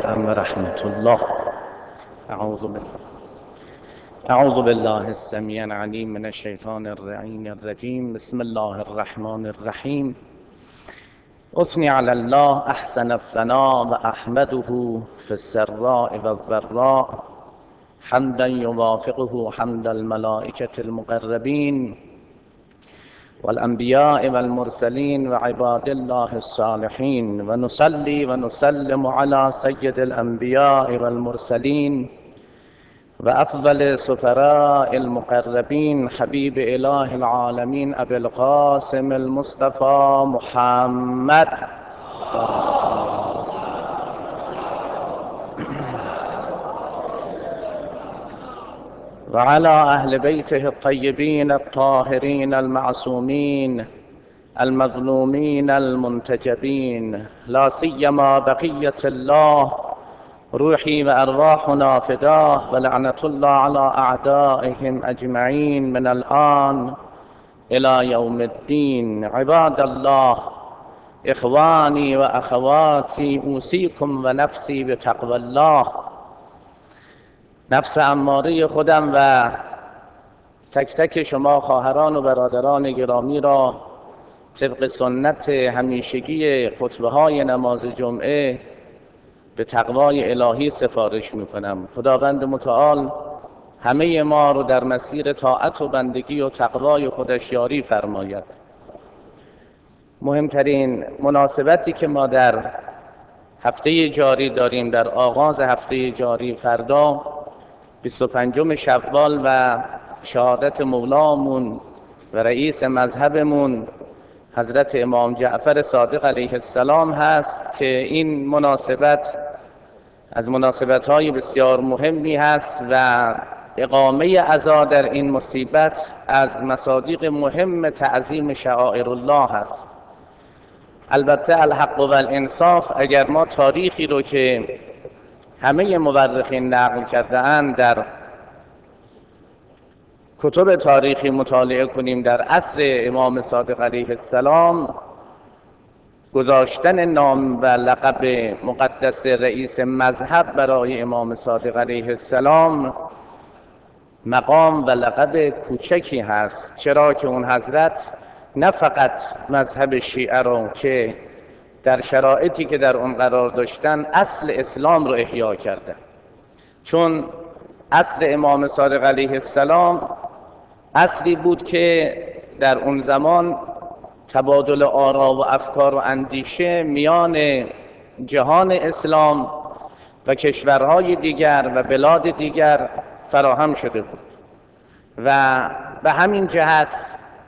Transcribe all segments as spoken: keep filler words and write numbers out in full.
علیکم و رحمت الله. اعوذ بالله اعوذ بالله السمیع العلیم من الشیطان اللعین الرجیم. بسم الله الرحمن الرحیم. اثنی علی الله احسن الثناء و احمده فی السراء و الضراء حمدا یوافقه حمد الملائکة المقربین والانبیاء والمرسلین و عباد الله الصالحین و نصلی و نسلم علی سید الانبیاء والمرسلین و افضل سفراء المقربین حبیب اله العالمین ابی القاسم المصطفى محمد و علی اهل بیته الطیبین الطاهرین المعصومین المظلومین المنتجبین، لا سیما بقیة الله روحی و ارواحنا فداه و لعنت الله علی اعدائهم اجمعین من الان الى یوم الدین. عباد الله، اخوانی و اخواتی، اوصیکم و نفسی بتقوی الله. نفس اماره خودم و تک تک شما خواهران و برادران گرامی را طبق سنت همیشگی خطبه های نماز جمعه به تقوای الهی سفارش میکنم. خداوند متعال همه ما رو در مسیر طاعت و بندگی و تقوای خودش یاری فرماید. مهمترین مناسبتی که ما در هفته جاری داریم، در آغاز هفته جاری، فردا بیست و پنجم شوال و شهادت مولامون و رئیس مذهبمون حضرت امام جعفر صادق علیه السلام هست که این مناسبت از مناسبت‌های بسیار مهمی هست و اقامه عزا در این مصیبت از مصادیق مهم تعظیم شعائر الله هست. البته الحق و الانصاف، اگر ما تاریخی رو که همه مورخین نقل کرده اند در کتب تاریخی مطالعه کنیم، در عصر امام صادق علیه السلام گذاشتن نام و لقب مقدس رئیس مذهب برای امام صادق علیه السلام مقام و لقب کوچکی هست، چرا که اون حضرت نه فقط مذهب شیعه رو که در شرایطی که در اون قرار داشتن اصل اسلام رو احیا کرده، چون اصل امام صادق علیه السلام اصلی بود که در اون زمان تبادل آرا و افکار و اندیشه میان جهان اسلام و کشورهای دیگر و بلاد دیگر فراهم شده بود و به همین جهت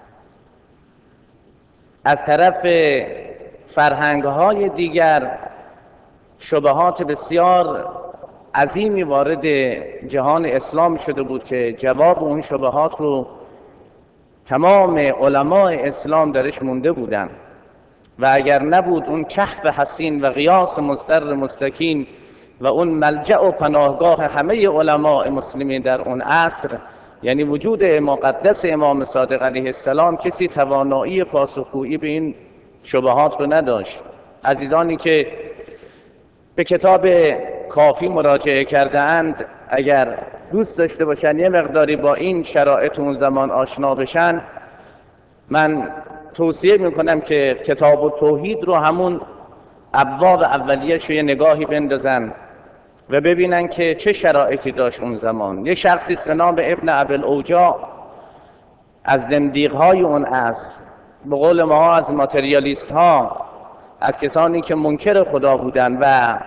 از طرف فرهنگ‌های دیگر شبهات بسیار عظیمی وارد جهان اسلام شده بود که جواب اون شبهات رو تمام علماء اسلام درش مونده بودن و اگر نبود اون کهف حصین و غیاث مضطر مستکین و اون ملجأ و پناهگاه همه علماء مسلمین در اون عصر، یعنی وجود مقدس امام صادق علیه السلام، کسی توانایی پاسخگویی به این شبهات رو نداشت. عزیزانی که به کتاب کافی مراجعه کرده اند، اگر دوست داشته باشن یه مقداری با این شرایط اون زمان آشنا بشن، من توصیه میکنم که کتاب التوحید رو همون ابواب اولیه‌اش رو یه نگاهی بندازن و ببینن که چه شرایطی داشت اون زمان. یه شخصی است به نام ابن ابی الاوجاع از زندیق‌های اون عصر، به قول ما از ماتریالیست ها، از کسانی که منکر خدا بودن و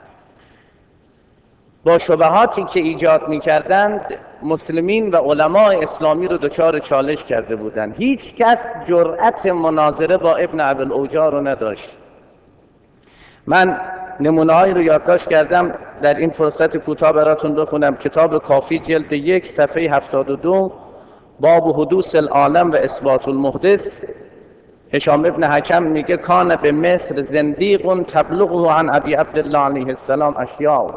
با شبهاتی که ایجاد می‌کردند مسلمین و علماء اسلامی رو دچار چالش کرده بودند. هیچ کس جرأت مناظره با ابن ابی الاوجاع رو نداشت. من نمونه‌هایی رو یادداشت کردم، در این فرصت کوتاه براتون بخونم. کتاب کافی جلد یک صفحه هفتاد و دو، باب حدوث العالم و اثبات المحدث، هشام ابن حکم میگه کان به مصر زندیق تبلغه عن ابی عبدالله علیه السلام اشیاء.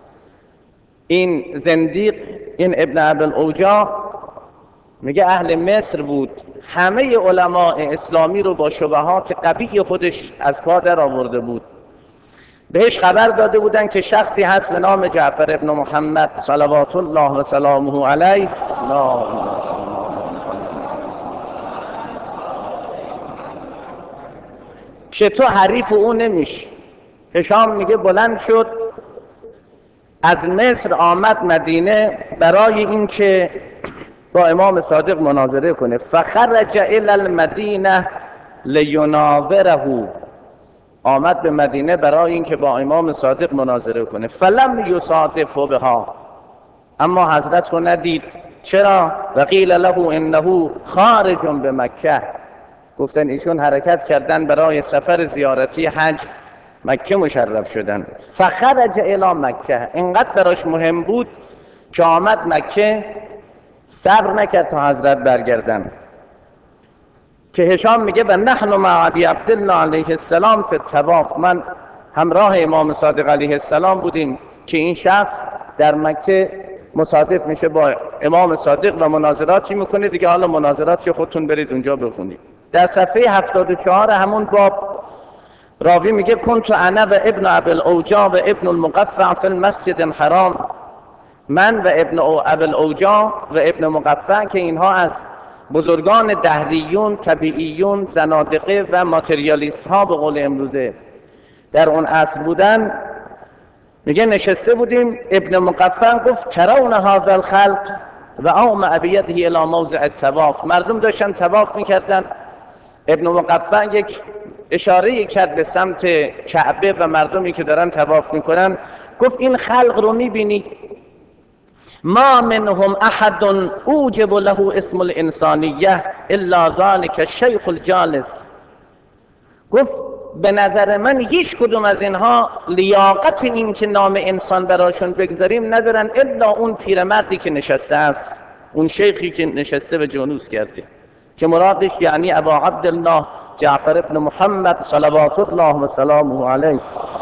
این زندیق، این ابن ابی الاوجاع، میگه اهل مصر بود، همه علماء اسلامی رو با شبهات قوی خودش از پا در آورده بود بهش خبر داده بودن که شخصی هست به نام جعفر ابن محمد صلوات الله و سلامه علیه. که تو حریف او نمیشی. هشام میگه بلند شد از مصر آمد مدینه برای اینکه با امام صادق مناظره کنه. فخرج الی المدینه لیناوره، آمد به مدینه برای اینکه با امام صادق مناظره کنه. فلم یصادفه بها، اما حضرت رو ندید. چرا؟ وقیل له انه خارج به مکه، گفتن ایشون حرکت کردن برای سفر زیارتی حج، مکه مشرف شدن. فخرج الی مکه، اینقدر براش مهم بود که آمد مکه، صبر نکرد تا حضرت برگردن. که هشام میگه و نحن مع ابی عبدالله علیه السلام فی الطواف، من همراه امام صادق علیه السلام بودیم که این شخص در مکه مصادف میشه با امام صادق و مناظراتی میکنه دیگه. حالا مناظراتی خودتون برید اونجا بخونید. در صفحه هفتاد و چهار همون باب راوی میگه کنت انا و ابن ابی الاوجاع و ابن المقفع فی المسجد الحرام، من و ابن ابی الاوجاع و ابن مقفع که اینها از بزرگان دهریون، طبیعیون، زنادقه و ماتریالیست ها به قول امروزه در اون عصر بودن، میگه نشسته بودیم. ابن مقفع گفت ترون هذا الخلق و اومع بیده الی موضع الطواف، مردم داشتن طواف میکردن. ابن مقفع یک اشاره کرد به سمت کعبه و مردمی که دارن طواف میکنن، گفت این خلق رو میبینی؟ ما منهم احد اوجب له اسم الانسانیه الا ذلك الشیخ الجالس، گفت به نظر من هیچ کدوم از اینها لیاقت این که نام انسان براشون بگذاریم ندارن الا اون پیرمردی که نشسته است، اون شیخی که نشسته به جلوس کرده، که مرادش یعنی ابا عبدالله جعفر ابن محمد صلوات الله و سلامه علیه.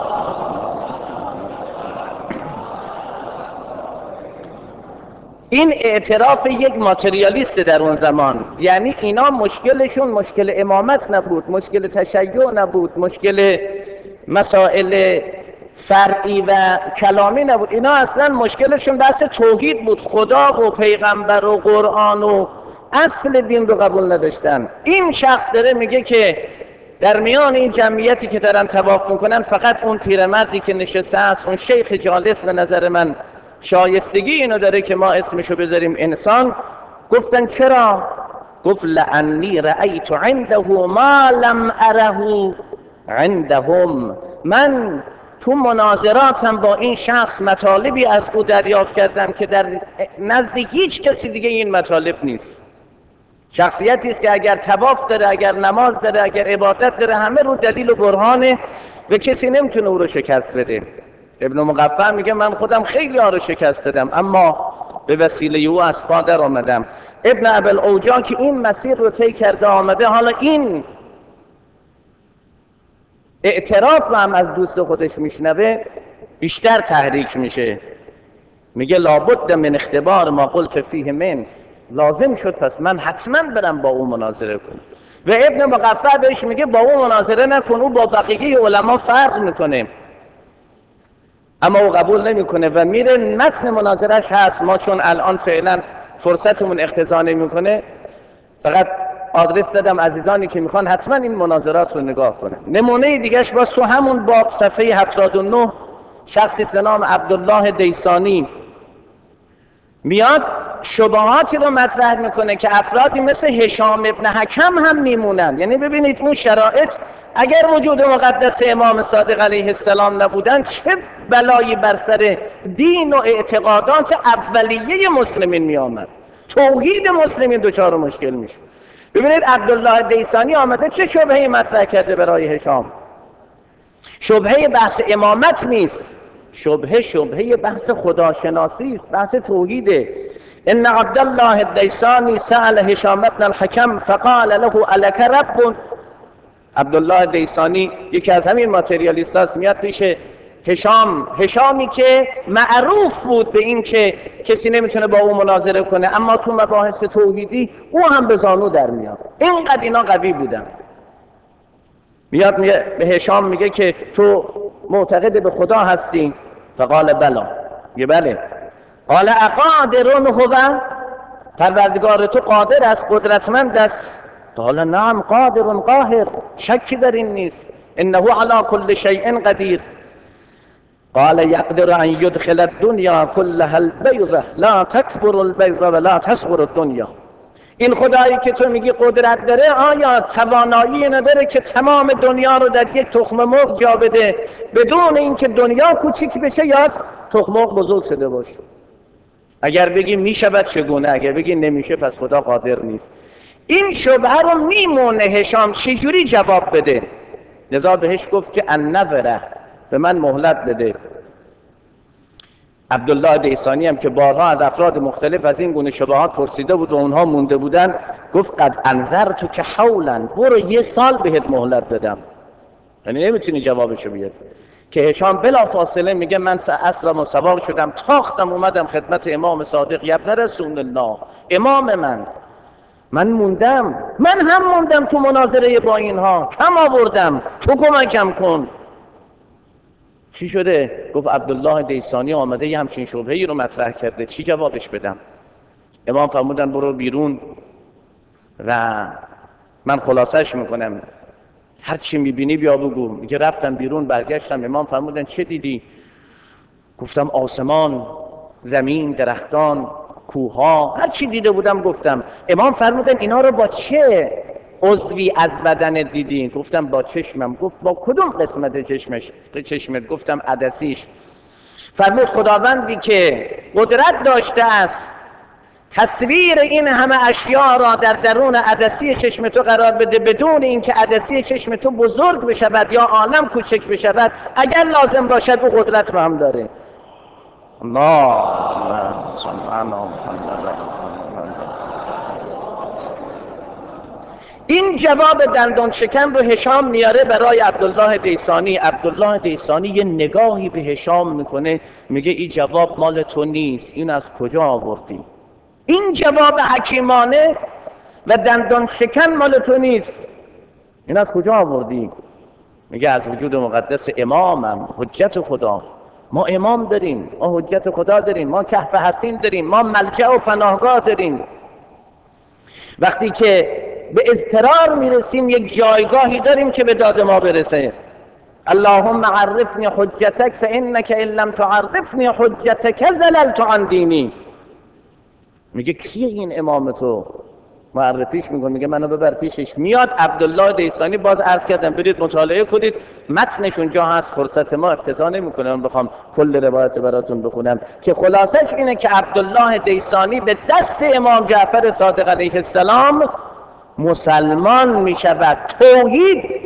این اعتراف یک ماتریالیست در اون زمان، یعنی اینا مشکلشون مشکل امامت نبود، مشکل تشیع نبود، مشکل مسائل فرعی و کلامی نبود، اینا اصلا مشکلشون بحث توحید بود، خدا و پیغمبر و قرآن و اصل دین رو قبول نداشتن. این شخص داره میگه که در میان این جمعیتی که دارن طواف میکنن فقط اون پیرمردی که نشسته است، اون شیخ جالس به نظر من شایستگی اینو داره که ما اسمشو بذاریم انسان. گفتن چرا؟ گفت لعنی رأیت عنده ما لم اره عندهم، من تو مناظراتم با این شخص مطالبی از او دریافت کردم که در نزد هیچ کسی دیگه این مطالب نیست. شخصیتی است که اگر طواف داره، اگر نماز داره، اگر عبادت داره، همه رو دلیل و برهانه و کسی نمیتونه او رو شکست بده. ابن مقفع میگه من خودم خیلی ها رو شکست دادم اما به وسیله او از پا در آمدم. ابن ابی الاوجاع که این مسیر رو طی کرده آمده، حالا این اعتراف رو هم از دوست خودش میشنوه، بیشتر تحریک میشه. میگه لابد من اختبار ما قلت فیه من، لازم شد پس من حتما برم با او مناظره کنم. و ابن مقفع بهش میگه با او مناظره نکن، او با بقیه علما فرق میکنه. اما او قبول نمیکنه و میره. متن مناظرش هست، ما چون الان فعلا فرصتمون اقتضا نمیکنه فقط آدرس دادم عزیزانی که میخوان حتما این مناظرات رو نگاه کنن. نمونه دیگهش باز تو همون باب صفحه هفتاد و نه شخصی به نام عبدالله دیسانی میاد شبهاتی رو مطرح میکنه که افرادی مثل هشام ابن حکم هم میمونن. یعنی ببینید اون شرایط اگر وجود مقدس امام صادق علیه السلام نبودن چه بلایی بر سر دین و اعتقادات اولیه مسلمین میآمد، توحید مسلمین دچار مشکل میشه. ببینید عبدالله دیسانی آمده چه شبهه‌ای مطرح کرده برای هشام. شبهه بحث امامت نیست، شبهه شبهه بحث خداشناسی است، بحث توحیده. ان عبدالله دیسانی سأل هشام ابن الحکم فقال له الک رب. عبدالله دیسانی یکی از همین ماتریالیست هاست، میاد پیش هشام، هشامی که معروف بود به این که کسی نمیتونه با او مناظره کنه اما تو مباحث توحیدی او هم به زانو در میاد، اینقدر اینا قوی بودن. میاد به هشام میگه که تو معتقد به خدا هستی؟ فقال بلا، یه بله. قال اقادر هو، پروردگار تو قادر است، قدرتمند است؟ قال نعم قادر قاهر، شکی در این نیست. انه علی کل شیء قدیر. قال یقدر ان یدخل الدنیا كلها البیضة لا تکبر البیضة ولا تصغر الدنیا. این خدایی که تو میگی قدرت داره، آیا توانایی نداره که تمام دنیا رو در یک تخم مرغ جا بده بدون اینکه دنیا کوچیک بشه یا تخم مرغ بزرگ شده باشه؟ اگر بگی میشود چگونه، اگر بگی نمیشه پس خدا قادر نیست. این شبهه رو میمونه هشام چجوری جواب بده؟ لذا بهش گفت که النظره، به من مهلت بده. عبدالله دیسانی هم که بارها از افراد مختلف از این گونه شبهات پرسیده بود و اونها مونده بودن، گفت قد انذرتک که حولا، برو یه سال بهت مهلت بدم. یعنی نمیتونی جوابشو بیاری. که هشام بلا فاصله میگه من اسبم و سوار شدم، تاختم اومدم خدمت امام صادق، ابن رسول الله، امام من. من موندم، من هم موندم تو مناظره با اینها، کم آوردم، تو کمکم کن. چی شده؟ گفت عبدالله دیسانی آمده یه همچین شبهه‌ای رو مطرح کرده، چی جوابش بدم؟ امام فرمودن برو بیرون و من خلاصش میکنم، هر چی میبینی بیا بگو. میگه رفتم بیرون، برگشتم، امام فرمودن چه دیدی؟ گفتم آسمان، زمین، درختان، کوها، هر چی دیده بودم گفتم. امام فرمودن اینا رو با چه عضوی از بدن دیدین؟ گفتم با چشمم. گفت با کدوم قسمت چشمش چشمت؟ گفتم عدسیش. فرمود خداوندی که قدرت داشته است تصویر این همه اشیاء را در درون عدسی چشم تو قرار بده بدون اینکه عدسی چشم تو بزرگ بشود یا عالم کوچک بشود، اگر لازم باشد او قدرت رو هم داره. الله سبحان الله. این جواب دندان شکن رو هشام میاره برای عبدالله دیسانی. عبدالله دیسانی یه نگاهی به هشام میکنه، میگه این جواب مال تو نیست، این از کجا آوردی؟ این جواب حکیمانه و دندان شکن مال تو نیست، این از کجا آوردی؟ میگه از وجود مقدس امامم، حجت خدا. ما امام داریم، ما حجت خدا داریم، ما کهف حصین داریم، ما ملجأ و پناهگاه داریم. وقتی که به اضطرار میرسیم یک جایگاهی داریم که به داد ما برسه. اللهم عرفنی حجتک فانک ان لم تعرفنی حجتک زللت عن دینی. میگه کیه این امام تو؟ معرفیش میکنه، میگه منو ببر پیشش. میاد عبدالله دیسانی، باز عرض کردم برید مطالعه کنید، متنش اونجا هست، فرصت ما اقتضا نمیکنه من بخوام کل روایت براتون بخونم، که خلاصش اینه که عبدالله دیسانی به دست امام جعفر صادق علیه السلام مسلمان میشود. توحید،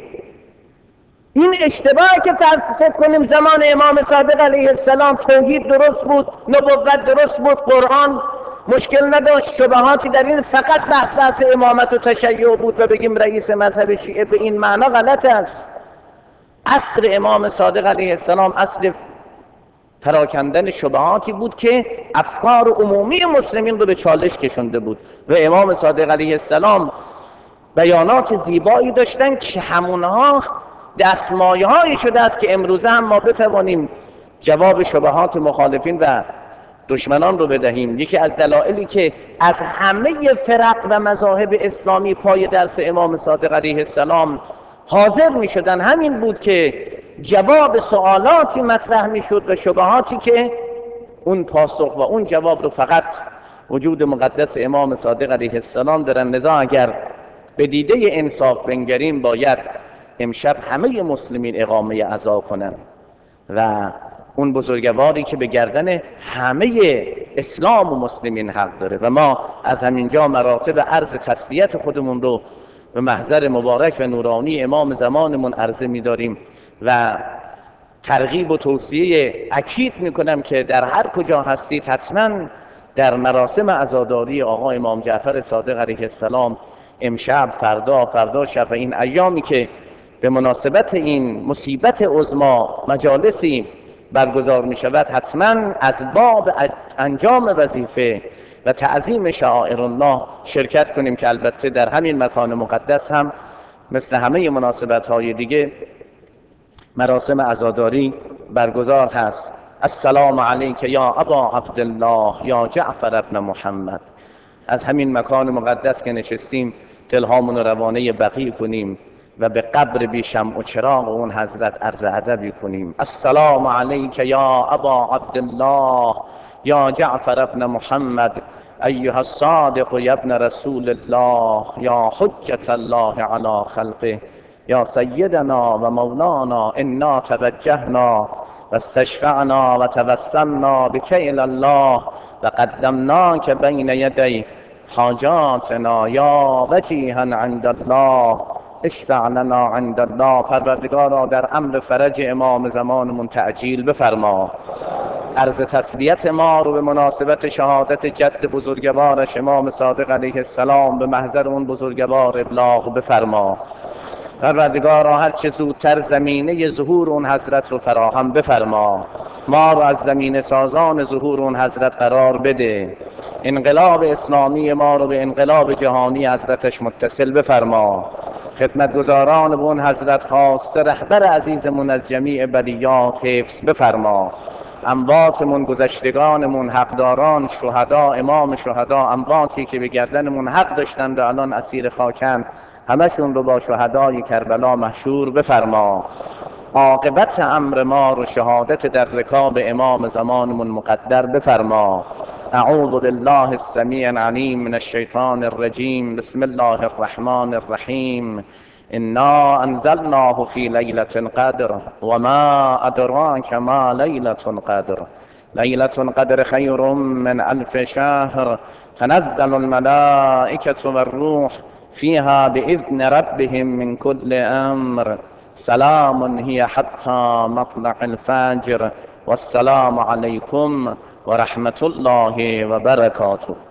این اشتباهی که فرض فکر کنیم زمان امام صادق علیه السلام توحید درست بود، نبوت درست بود، قرآن مشکل نداشت، شبهاتی در این، فقط بحث بحث امامت و تشیع بود و بگیم رئیس مذهب شیعه، به این معنا غلط است. عصر امام صادق علیه السلام عصر پراکندن شبهاتی بود که افکار عمومی مسلمین رو به چالش کشنده بود و امام صادق علیه السلام بیانات زیبایی داشتن که همونها دستمایه‌هایی شده است که امروزه هم ما بتوانیم جواب شبهات مخالفین و دشمنان رو بدهیم. یکی از دلایلی که از همه فرق و مذاهب اسلامی پای درس امام صادق علیه السلام حاضر می شدن همین بود که جواب سوالاتی مطرح می شد و شبهاتی که اون پاسخ و اون جواب رو فقط وجود مقدس امام صادق علیه السلام دارن. لذا اگر به دیده انصاف بنگریم باید امشب همه مسلمین اقامه عزا کنن و اون بزرگواری که به گردن همه اسلام و مسلمین حق داره و ما از همینجا مراتب عرض تسلیت خودمون رو به محضر مبارک و نورانی امام زمانمون عرضه می‌داریم و ترغیب و توصیه اکید میکنم که در هر کجا هستید حتما در مراسم عزاداری آقا امام جعفر صادق علیه السلام امشب، فردا، فردا شب و این ایامی که به مناسبت این مصیبت عظمی مجالسی برگزار می شود، حتما از باب انجام وظیفه و تعظیم شعائر الله شرکت کنیم که البته در همین مکان مقدس هم مثل همه مناسبت های دیگه مراسم عزاداری برگزار هست. السلام علیک یا ابا عبدالله یا جعفر ابن محمد. از همین مکان مقدس که نشستیم دلهامون رو روانه بقیع کنیم و به قبر بی شمع و چراغ اون حضرت عرض ادبی کنیم. السلام علیک یا ابا عبدالله یا جعفر ابن محمد ایها الصادق یا ابن رسول الله یا حجة الله علی خلقه یا سیدنا و مولانا انا توجهنا و استشفعنا و توسلنا بک الی الله و قدمناک بین یدی حاجاتنا یا وجیها عند الله اشفع لنا عند الله. پروردگارا در امر فرج امام زمانمون تعجیل بفرما. عرض تسلیت ما رو به مناسبت شهادت جد بزرگوارش امام صادق علیه السلام به محضر اون بزرگوار ابلاغ بفرما. پروردگارا هر چه زودتر زمینه ظهور اون حضرت رو فراهم بفرما. ما رو از زمینه سازان ظهور اون حضرت قرار بده. انقلاب اسلامی ما رو به انقلاب جهانی حضرتش متصل بفرما. خدمتگزاران به اون حضرت خواسته رهبر عزیزمون از جمیع بلیات حفظ بفرما. امواتمون، گذشتگانمون، حقداران، شهدا، امام شهدا، امواتی که به گردنمون حق داشتند و الان اسیر خاکند، همشون رو با شهدای کربلا محشور بفرما. عاقبت امر ما رو شهادت در رکاب امام زمانمون مقدر بفرما. اعوذ بالله السمیع العلیم من الشیطان الرجیم. بسم الله الرحمن الرحیم. انا انزلناه فی لیلة القدر و ما ادراک ما لیلة القدر. لیلة القدر خیر من الف شهر تنزل الملائکة والروح فیها باذن ربهم من كل امر سلام هی حتی مطلع الفجر والسلام علیکم و رحمت الله و برکاته.